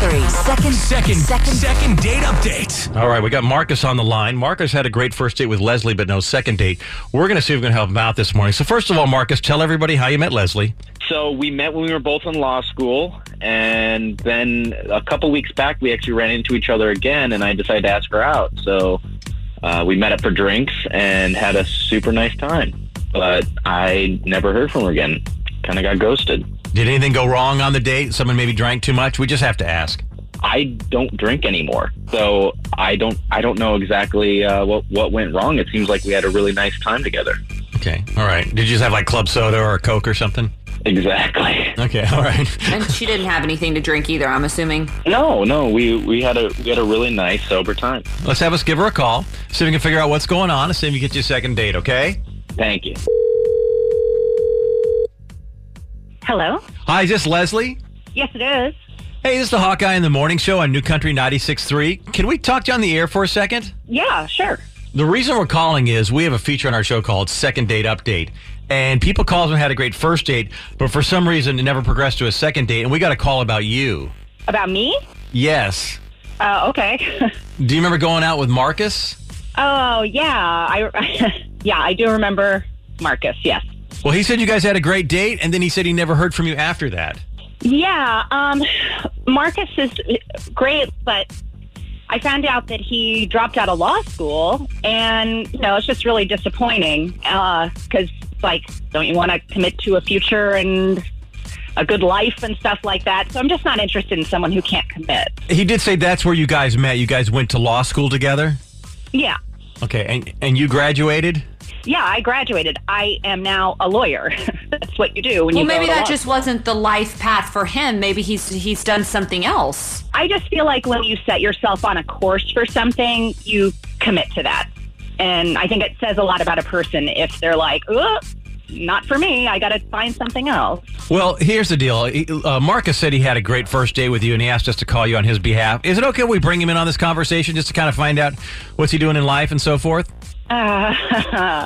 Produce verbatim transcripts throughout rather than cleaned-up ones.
three. Second, Second, second, second date update. All right, we got Marcus on the line. Marcus had a great first date with Leslie, but no second date. We're going to see if we can help him out this morning. So first of all, Marcus, tell everybody how you met Leslie. So we met when we were both in law school, and then a couple weeks back, we actually ran into each other again, and I decided to ask her out. So uh, we met up for drinks and had a super nice time. But I never heard from her again. Kind of got ghosted. Did anything go wrong on the date? Someone maybe drank too much? We just have to ask. I don't drink anymore, so I don't. I don't know exactly uh, what what went wrong. It seems like we had a really nice time together. Okay, all right. Did you just have like club soda or a Coke or something? Exactly. Okay, all right. And she didn't have anything to drink either, I'm assuming. No, no. We we had a we had a really nice sober time. Let's have us give her a call, see if we can figure out what's going on, and see if we can get you a second date. Okay? Thank you. Hello? Hi, is this Leslie? Yes, it is. Hey, this is the Hawkeye in the Morning Show on New Country ninety-six point three. Can we talk to you on the air for a second? Yeah, sure. The reason we're calling is we have a feature on our show called Second Date Update. And people call us and had a great first date, but for some reason it never progressed to a second date. And we got a call about you. About me? Yes. Uh, okay. Do you remember going out with Marcus? Oh, yeah. I yeah, I do remember Marcus, yes. Well, he said you guys had a great date, and then he said he never heard from you after that. Yeah, um, Marcus is great, but I found out that he dropped out of law school, and, you know, it's just really disappointing, because, like, don't you want to commit to a future and a good life and stuff like that? So I'm just not interested in someone who can't commit. He did say that's where you guys met. You guys went to law school together? Yeah. Okay, and, and you graduated? Yeah, I graduated. I am now a lawyer. That's what you do when well, you go maybe to that law just school. wasn't the life path for him. Maybe he's he's done something else. I just feel like when you set yourself on a course for something, you commit to that. And I think it says a lot about a person if they're like, oh, not for me. I got to find something else. Well, here's the deal. He- Uh, Marcus said he had a great first date with you, and he asked us to call you on his behalf. Is it okay if we bring him in on this conversation just to kind of find out what's he doing in life and so forth? Uh,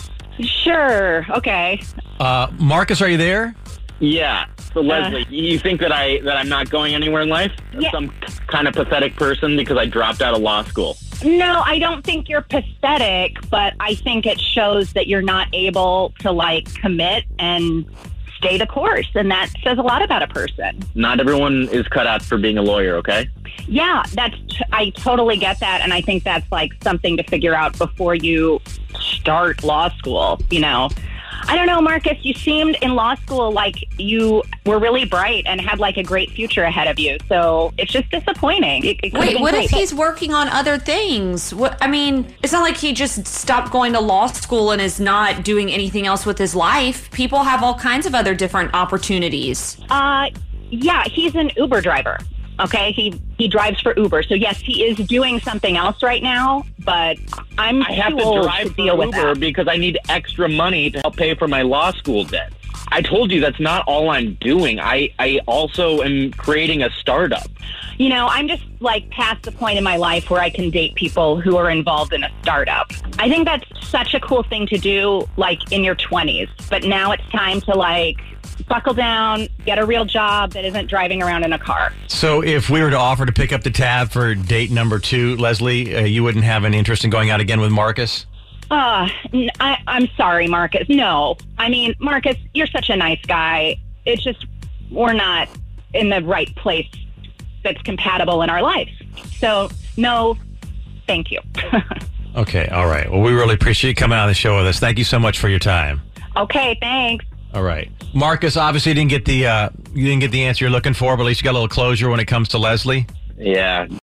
sure. Okay. Uh, Marcus, are you there? Yeah. So Leslie, you think that I that I'm not going anywhere in life? Yeah. Some kind of pathetic person because I dropped out of law school. No, I don't think you're pathetic, but I think it shows that you're not able to, like, commit and stay the course. And that says a lot about a person. Not everyone is cut out for being a lawyer, okay? Yeah, that's, I totally get that. And I think that's like something to figure out before you start law school, you know. I don't know, Marcus, you seemed in law school like you were really bright and had like a great future ahead of you. So it's just disappointing. It, it could've Wait, been what great. if he's working on other things? What I mean, it's not like he just stopped going to law school and is not doing anything else with his life. People have all kinds of other different opportunities. Uh, yeah, he's an Uber driver. Okay, he he drives for Uber. So yes, he is doing something else right now, but I'm I have too to old drive to for deal with Uber that. because I need extra money to help pay for my law school debt. I told you that's not all I'm doing. I, I also am creating a startup. You know, I'm just like past the point in my life where I can date people who are involved in a startup. I think that's such a cool thing to do, like in your twenties. But now it's time to like buckle down, get a real job that isn't driving around in a car. So if we were to offer to pick up the tab for date number two, Leslie, uh, you wouldn't have an interest in going out again with Marcus? Uh, n- I, I'm sorry, Marcus. No. I mean, Marcus, you're such a nice guy. It's just we're not in the right place that's compatible in our lives. So, no, thank you. Okay, all right. Well, we really appreciate you coming on the show with us. Thank you so much for your time. Okay, thanks. All right. Marcus, obviously didn't get the uh, you didn't get the answer you're looking for, but at least you got a little closure when it comes to Leslie. Yeah.